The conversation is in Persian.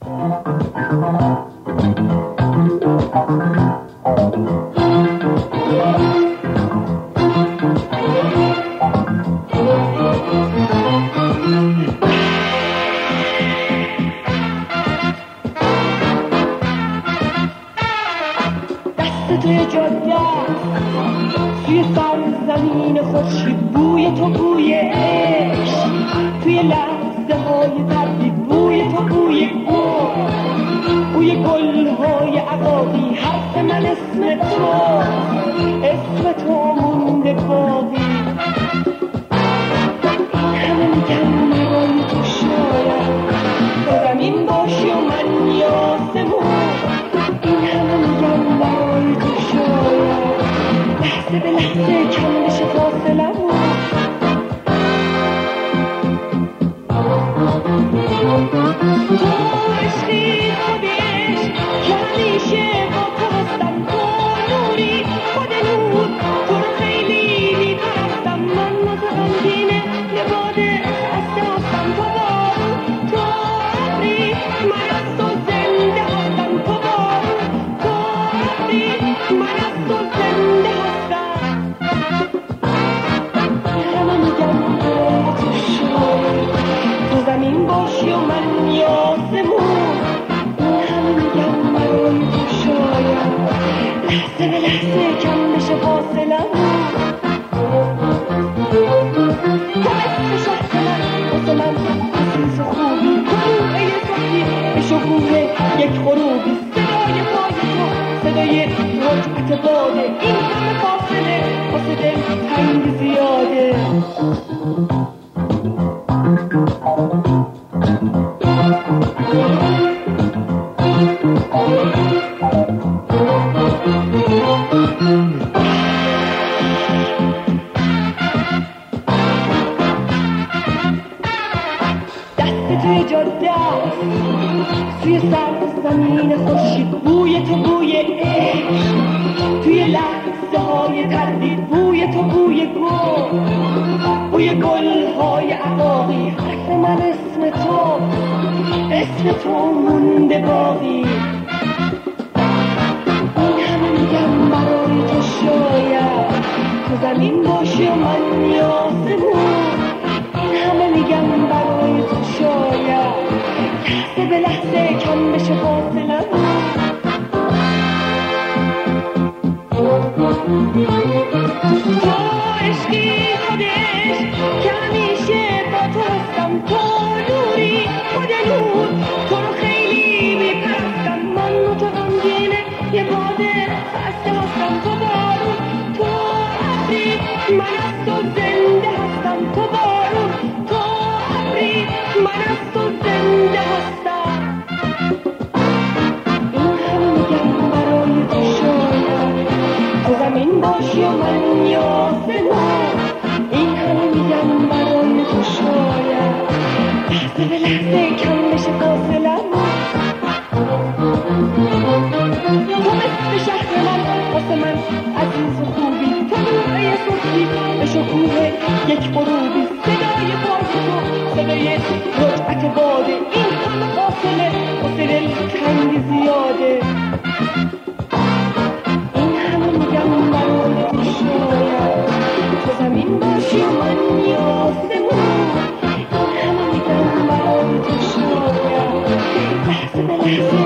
توی جاده توی سرزمین خورشید بوی تو بوی عشق توی لحظه های تردید بوی تو بوی بوی گل های عقاقی حرف من اسم تو مونده باقی همه میگن برای تو شاید تو زمین باشی و من یاسمون لحظه به لحظه کم بشه فاصلمون تو عشقی خودش که همیشه با تو هستم تو نوری خود نور تو رو خیلی میپرستم من غمگینه یه باده از هستم تو بارون تو ابری من از تو زنده هستم تو بارون تو ابری من از تو زنده زمین باشی و من یاسمون همه میگم برای تو شاید لحظه به لحظه کم بشه فاصلمون تو مثل شهر من واسه من عزیز و خوبی تو ای صحبی به شکوه یک غروبی صدای پای تو صدای رجعت باده این همه فاصله واسه دل تنگ زیاده دست توی جاده توی سرزمین خورشید بوی تو بوی عشق توی لحظه های تردید بوی تو بوی گل های عقاقی حرف من اسم تو مونده باقی این همه میگم برای تو شاید تو زمین باشی و من یاسمون این همه میگم برای تو شاید لحظه به لحظه کم بشه فاصلمون تو عشقی خودش که همیشه با تو هستم تو نوری خود نور تو رو خیلی میپرستم من تو غمگینه یه باده خسته هستم تو بارون تو ابری من از تو زنده هستم تو بارون تو ابری من از تو زنده هستم این همه میگم برای تو شاید تو زمین باشی و من یاسمون این همه میگم برای تو شاید لحظه به لحظه کم بشه فاصلمون تو مثل شهر من واسه من عزیز و خوبی تو نوعه صبحی به شکوه یک غروبی صدای پای تو صدای رجعت باده این همه فاصله واسه دل تنگ زیاده این همه میگم برای تو شاید تو زمین باشی و من یاسمون این همه میگم برای تو شاید لحظه به لحظه